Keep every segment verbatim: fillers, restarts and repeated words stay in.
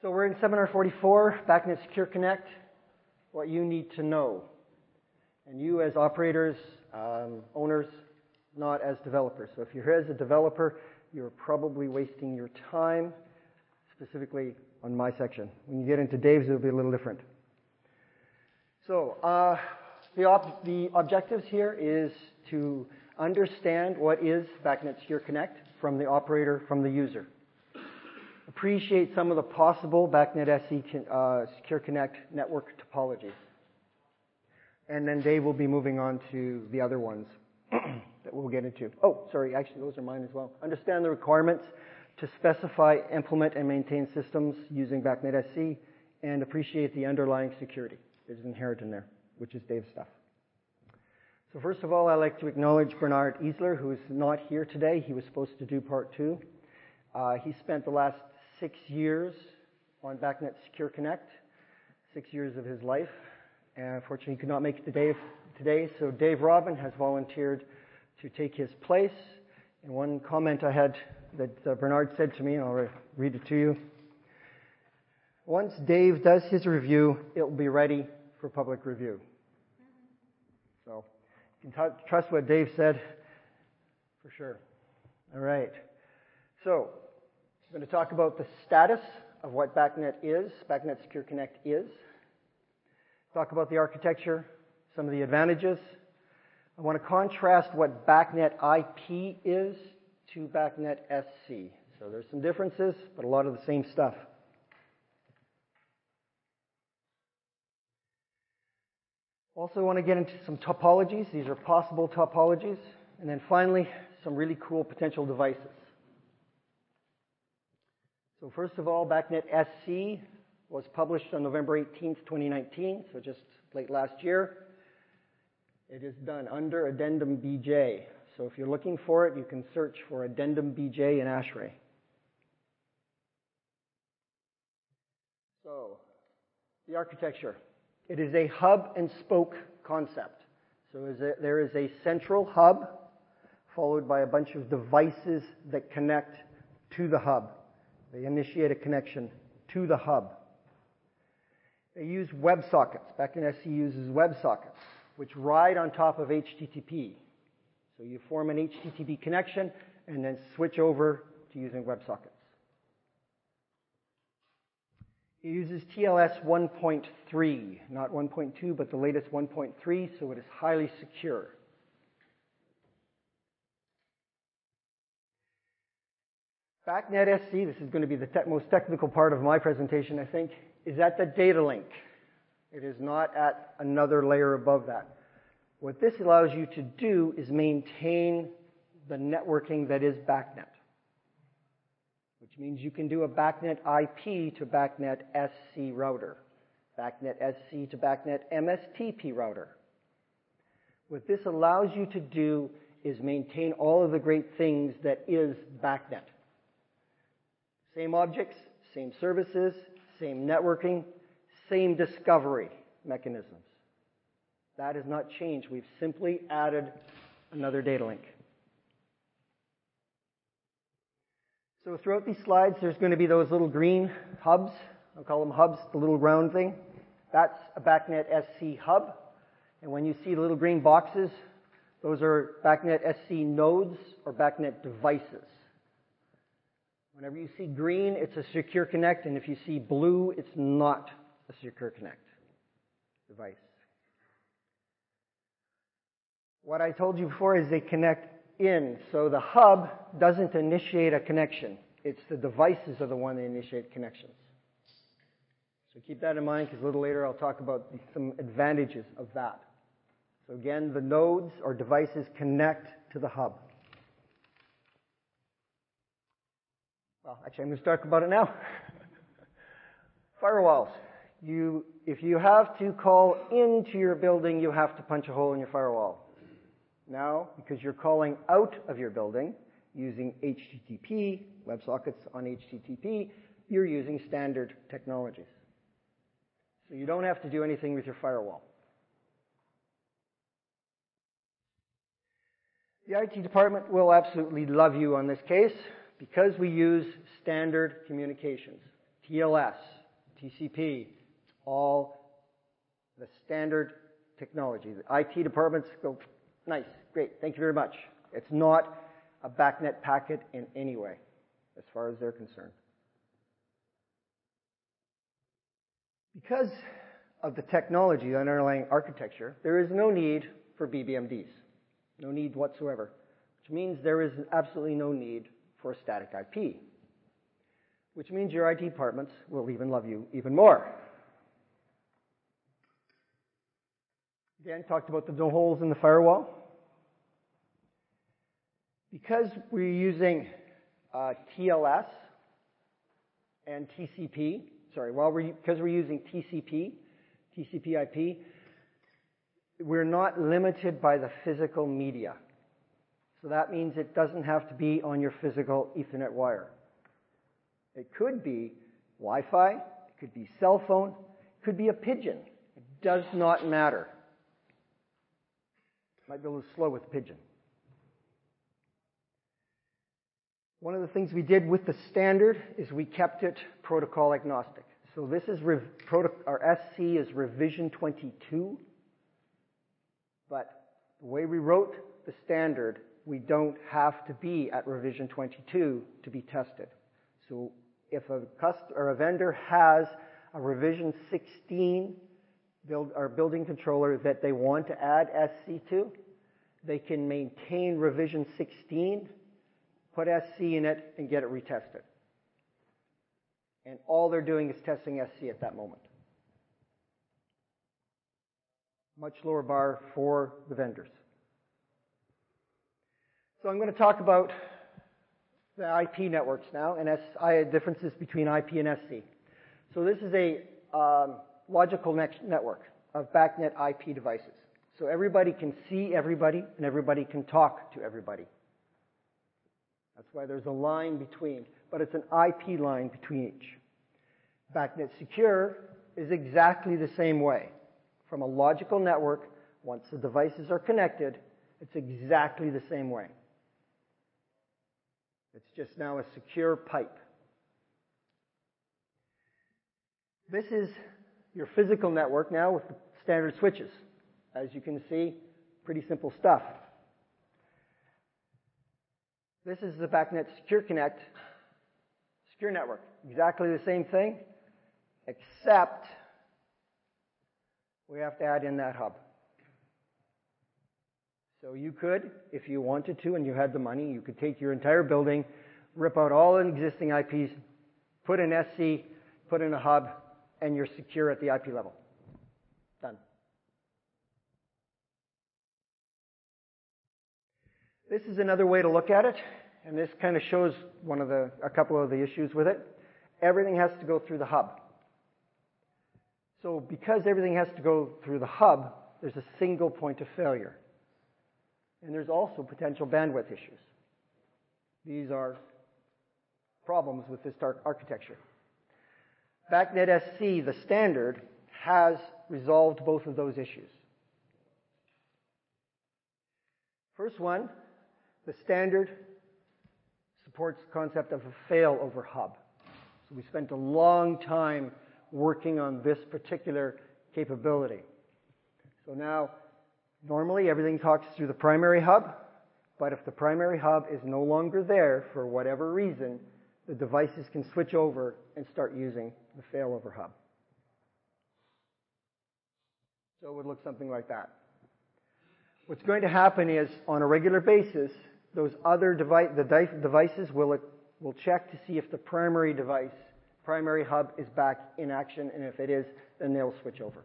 So we're in seminar forty-four, BACnet Secure Connect, what you need to know. And you as operators, um, owners, not as developers. So if you're here as a developer, you're probably wasting your time, specifically on my section. When you get into Dave's, it'll be a little different. So uh, the, op the objectives here is to understand what is BACnet Secure Connect from the operator, from the user. Appreciate some of the possible BACnet S E uh, Secure Connect network topologies. And then Dave will be moving on to the other ones that we'll get into. Oh, sorry, actually those are mine as well. Understand the requirements to specify, implement, and maintain systems using BACnet S C, and appreciate the underlying security that is inherent in there, which is Dave's stuff. So first of all, I'd like to acknowledge Bernard Easler, who is not here today. He was supposed to do part two. Uh, he spent the last six years on BACnet Secure Connect, six years of his life. And unfortunately, he could not make it today, today, so Dave Robin has volunteered to take his place. And one comment I had that uh, Bernard said to me, and I'll re read it to you. Once Dave does his review, it will be ready for public review. So you can trust what Dave said for sure. All right. So I'm going to talk about the status of what BACnet is, BACnet Secure Connect is. Talk about the architecture, some of the advantages. I want to contrast what BACnet I P is to BACnet S C. So there's some differences, but a lot of the same stuff. Also want to get into some topologies. These are possible topologies. And then finally, some really cool potential devices. So first of all, BACnet S C was published on November eighteenth, twenty nineteen, so just late last year. It is done under Addendum B J. So if you're looking for it, you can search for Addendum B J in ASHRAE. So, the architecture. It is a hub and spoke concept. So is it, there is a central hub followed by a bunch of devices that connect to the hub. They initiate a connection to the hub. They use WebSockets. BACnet S C uses WebSockets, which ride on top of H T T P. So you form an H T T P connection and then switch over to using WebSockets. It uses T L S one point three, not one point two, but the latest one point three, so it is highly secure. BACnet S C, this is going to be the te most technical part of my presentation, I think, is at the data link. It is not at another layer above that. What this allows you to do is maintain the networking that is BACnet, which means you can do a BACnet I P to BACnet S C router, BACnet S C to BACnet M S T P router. What this allows you to do is maintain all of the great things that is BACnet. Same objects, same services, same networking, same discovery mechanisms. That has not changed. We've simply added another data link. So throughout these slides, there's going to be those little green hubs. I'll call them hubs, the little round thing. That's a BACnet S C hub. And when you see the little green boxes, those are BACnet S C nodes or BACnet devices. Whenever you see green, it's a secure connect, and if you see blue, it's not a secure connect device. What I told you before is they connect in, so the hub doesn't initiate a connection. It's the devices are the one that initiate connections. So keep that in mind, because a little later I'll talk about some advantages of that. So again, the nodes or devices connect to the hub. Well, actually, I'm going to talk about it now. Firewalls. You, if you have to call into your building, you have to punch a hole in your firewall. Now, because you're calling out of your building using H T T P, WebSockets on H T T P, you're using standard technologies. So you don't have to do anything with your firewall. The I T department will absolutely love you on this case because we use standard communications, T L S, T C P, it's all the standard technology. The I T departments go, nice, great, thank you very much. It's not a BACnet packet in any way, as far as they're concerned. Because of the technology, the underlying architecture, there is no need for B B M Ds. No need whatsoever. Which means there is absolutely no need for a static I P. Which means your I T departments will even love you even more. Again, talked about the no holes in the firewall. Because we're using uh, T L S and T C P, sorry, while we're, because we're using T C P, T C P I P, we're not limited by the physical media. So that means it doesn't have to be on your physical Ethernet wire. It could be Wi-Fi, it could be cell phone, it could be a pigeon. It does not matter. Might be a little slow with pigeon. One of the things we did with the standard is we kept it protocol agnostic. So this is rev, proto, our S C is revision twenty-two, but the way we wrote the standard, we don't have to be at revision twenty-two to be tested. So if a customer or a vendor has a revision sixteen build, or building controller that they want to add S C to, they can maintain revision sixteen, put S C in it, and get it retested. And all they're doing is testing S C at that moment. Much lower bar for the vendors. So I'm going to talk about the I P networks now, and S I differences between I P and S C. So this is a um, logical network of BACnet I P devices. So everybody can see everybody, and everybody can talk to everybody. That's why there's a line between, but it's an I P line between each. BACnet Secure is exactly the same way. From a logical network, once the devices are connected, it's exactly the same way. It's just now a secure pipe. This is your physical network now with the standard switches. As you can see, pretty simple stuff. This is the BACnet Secure Connect secure network. Exactly the same thing, except we have to add in that hub. So you could, if you wanted to and you had the money, you could take your entire building, rip out all the existing I Ps, put in S C, put in a hub, and you're secure at the I P level. Done. This is another way to look at it, and this kind of shows one of the, a couple of the issues with it. Everything has to go through the hub. So because everything has to go through the hub, there's a single point of failure. And there's also potential bandwidth issues. These are problems with this architecture. BACnet S C, the standard, has resolved both of those issues. First one, the standard supports the concept of a failover hub. So we spent a long time working on this particular capability. So now, normally everything talks through the primary hub, but if the primary hub is no longer there for whatever reason, the devices can switch over and start using the failover hub. So it would look something like that. What's going to happen is, on a regular basis, those other device, the devices will, will check to see if the primary device, primary hub is back in action, and if it is, then they'll switch over.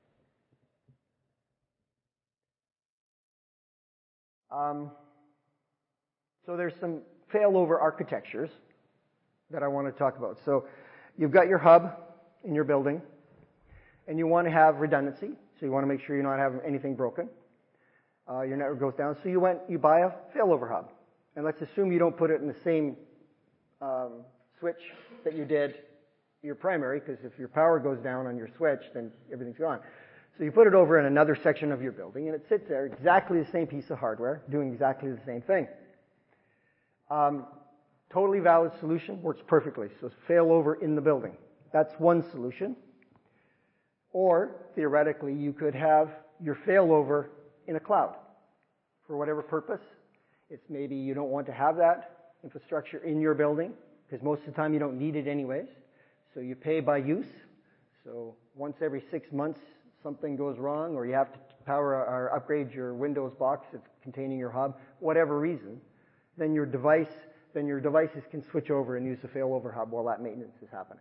Um, so there's some failover architectures that I want to talk about. So you've got your hub in your building, and you want to have redundancy, so you want to make sure you're not having anything broken. Uh, your network goes down, so you went, you buy a failover hub. And let's assume you don't put it in the same um, switch that you did your primary, because if your power goes down on your switch, then everything's gone. So you put it over in another section of your building, and it sits there, exactly the same piece of hardware, doing exactly the same thing. Um, totally valid solution, works perfectly. So failover in the building. That's one solution. Or, theoretically, you could have your failover in a cloud for whatever purpose. It's maybe you don't want to have that infrastructure in your building, because most of the time you don't need it anyways. So you pay by use. So once every six months something goes wrong, or you have to power or upgrade your Windows box that's containing your hub, whatever reason, then your device, then your devices can switch over and use the failover hub while that maintenance is happening.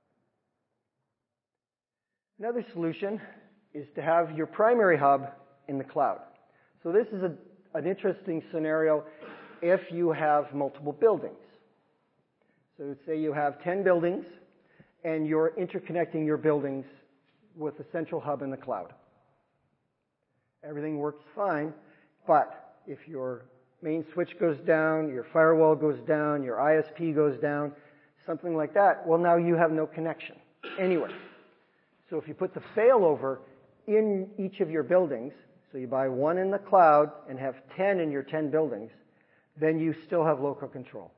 Another solution is to have your primary hub in the cloud. So this is a, an interesting scenario if you have multiple buildings. So say you have ten buildings and you're interconnecting your buildings with a central hub in the cloud. Everything works fine, but if your main switch goes down, your firewall goes down, your I S P goes down, something like that, well, now you have no connection anywhere. So if you put the failover in each of your buildings, so you buy one in the cloud and have ten in your ten buildings, then you still have local control.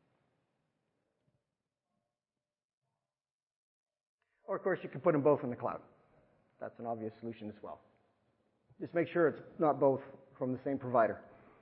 Or, of course, you can put them both in the cloud. That's an obvious solution as well. Just make sure it's not both from the same provider.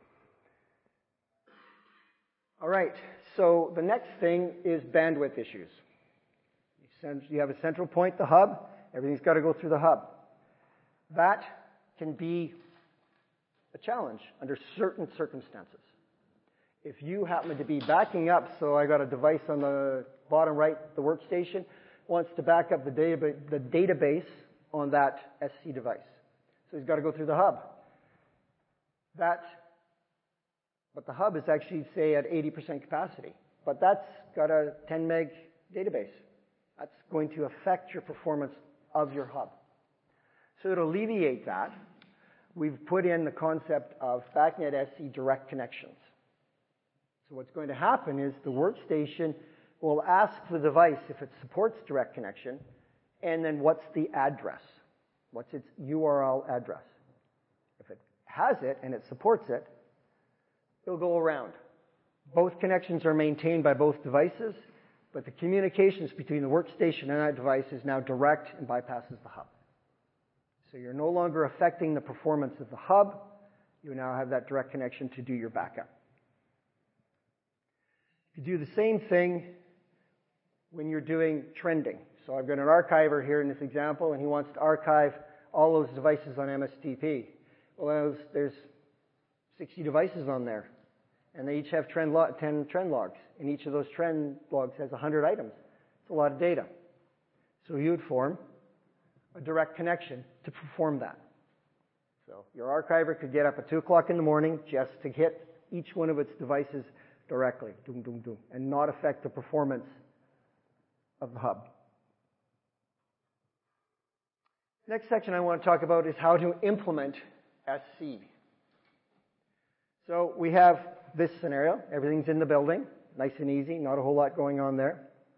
All right, so the next thing is bandwidth issues. You, send, you have a central point, the hub. Everything's got to go through the hub. That can be a challenge under certain circumstances. If you happen to be backing up, so I got a device on the bottom right, the workstation, wants to back up the, data, the database on that S C device. So he's got to go through the hub. That, but the hub is actually, say, at eighty percent capacity. But that's got a ten meg database. That's going to affect your performance of your hub. So to alleviate that, we've put in the concept of BACnet S C direct connections. So what's going to happen is the workstation will ask the device if it supports direct connection, and then what's the address? What's its U R L address? If it has it and it supports it, it'll go around. Both connections are maintained by both devices, but the communications between the workstation and that device is now direct and bypasses the hub. So you're no longer affecting the performance of the hub. You now have that direct connection to do your backup. You do the same thing when you're doing trending. So I've got an archiver here in this example, and he wants to archive all those devices on M S T P. Well, there's, there's sixty devices on there, and they each have trend lo- ten trend logs, and each of those trend logs has one hundred items. It's a lot of data. So you would form a direct connection to perform that. So your archiver could get up at two o'clock in the morning just to hit each one of its devices directly, doom, doom, doom, and not affect the performance of the hub. Next section I want to talk about is how to implement S C. So we have this scenario. Everything's in the building, nice and easy, not a whole lot going on there.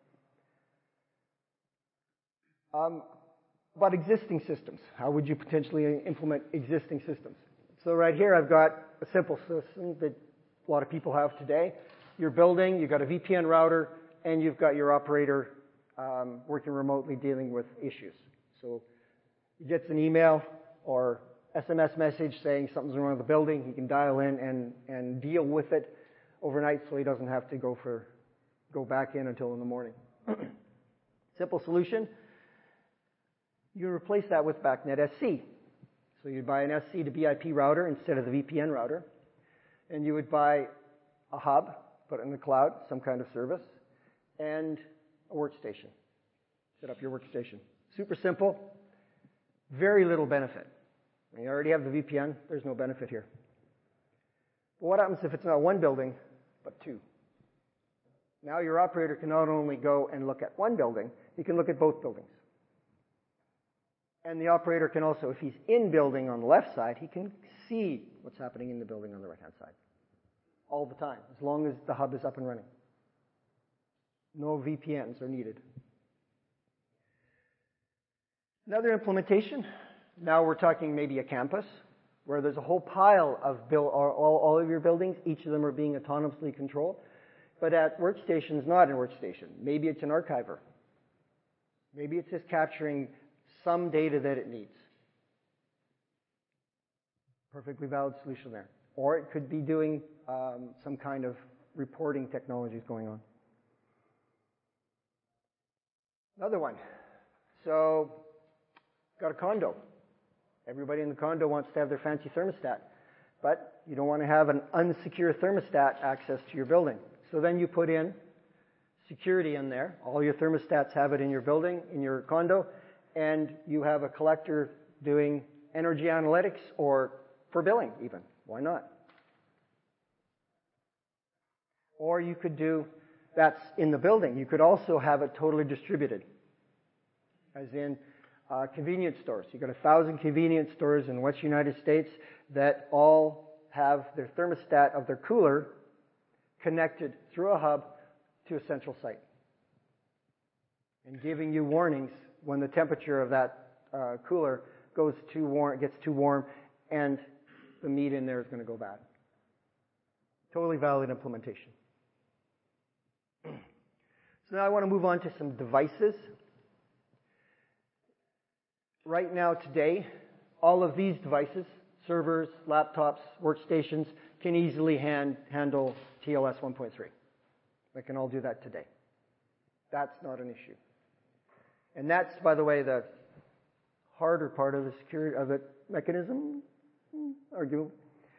Um, about existing systems. How would you potentially implement existing systems? So right here I've got a simple system that a lot of people have today. Your building, you've got a V P N router, and you've got your operator um, working remotely dealing with issues. So he gets an email or S M S message saying something's wrong with the building. He can dial in and, and deal with it overnight so he doesn't have to go for go back in until in the morning. Simple solution. You replace that with BACnet S C. So you'd buy an S C to B I P router instead of the V P N router. And you would buy a hub, put it in the cloud, some kind of service, and a workstation. Set up your workstation. Super simple. Very little benefit. When you already have the V P N, there's no benefit here. But what happens if it's not one building, but two? Now your operator can not only go and look at one building, he can look at both buildings. And the operator can also, if he's in building on the left side, he can see what's happening in the building on the right-hand side. All the time, as long as the hub is up and running. No V P Ns are needed. Another implementation, now we're talking maybe a campus, where there's a whole pile of build, all, all of your buildings, each of them are being autonomously controlled. But at workstations, not a workstation. Maybe it's an archiver. Maybe it's just capturing some data that it needs. Perfectly valid solution there. Or it could be doing um, some kind of reporting technologies going on. Another one. So, got a condo. Everybody in the condo wants to have their fancy thermostat. But you don't want to have an unsecure thermostat access to your building. So then you put in security in there. All your thermostats have it in your building, in your condo, and you have a collector doing energy analytics or for billing even. Why not? Or you could do, that's in the building. You could also have it totally distributed, as in uh, convenience stores. You've got a thousand convenience stores in West United States that all have their thermostat of their cooler connected through a hub to a central site, and giving you warnings when the temperature of that uh, cooler goes too warm, gets too warm, and the meat in there is going to go bad. Totally valid implementation. So now I want to move on to some devices. Right now, today, all of these devices, servers, laptops, workstations, can easily hand, handle T L S one point three. They can all do that today. That's not an issue. And that's, by the way, the harder part of the security of the mechanism, arguably.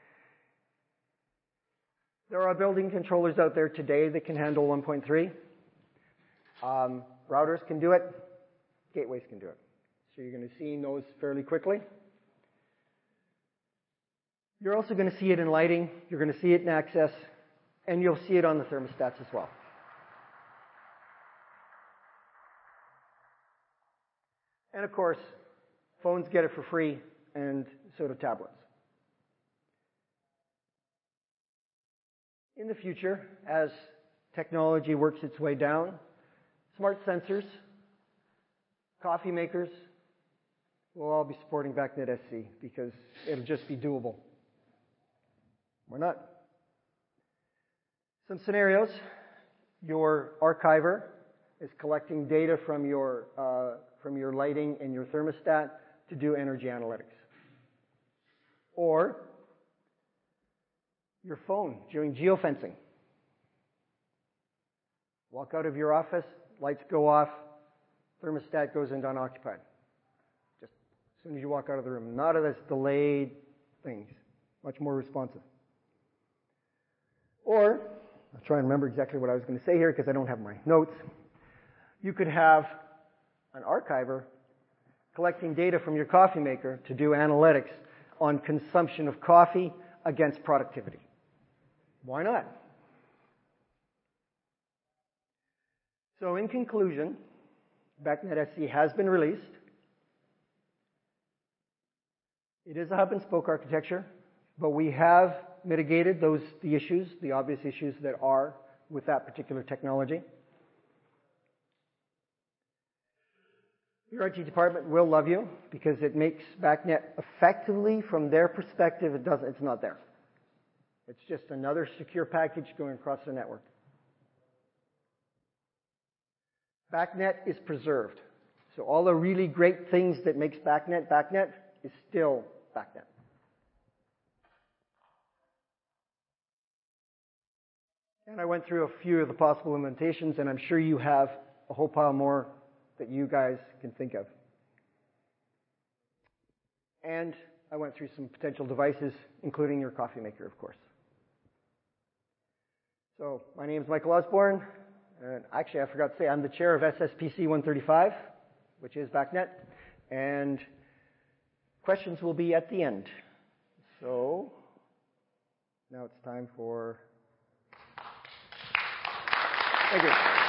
There are building controllers out there today that can handle one point three. Um, routers can do it. Gateways can do it. So you're going to see those fairly quickly. You're also going to see it in lighting. You're going to see it in access. And you'll see it on the thermostats as well. And of course, phones get it for free, and so do tablets. In the future, as technology works its way down, smart sensors, coffee makers will all be supporting BACnet S C because it'll just be doable. Why not? Some scenarios. Your archiver is collecting data from your, uh, from your lighting and your thermostat to do energy analytics. Or your phone doing geofencing. Walk out of your office, lights go off, thermostat goes into unoccupied. Just as soon as you walk out of the room. Not of this delayed things. Much more responsive. Or, I'll try and remember exactly what I was going to say here because I don't have my notes. You could have an archiver collecting data from your coffee maker to do analytics on consumption of coffee against productivity. Why not? So in conclusion, BACnet S C has been released. It is a hub and spoke architecture, but we have mitigated those the issues, the obvious issues that are with that particular technology. Your I T department will love you because it makes BACnet effectively, from their perspective, it doesn't, it's not there. It's just another secure package going across the network. BACnet is preserved. So all the really great things that makes BACnet, BACnet is still BACnet. And I went through a few of the possible implementations, and I'm sure you have a whole pile more that you guys can think of. And I went through some potential devices, including your coffee maker, of course. So my name is Michael Osborne, and actually I forgot to say I'm the chair of S S P C one thirty-five, which is BACnet, and questions will be at the end. So now it's time for... Thank you.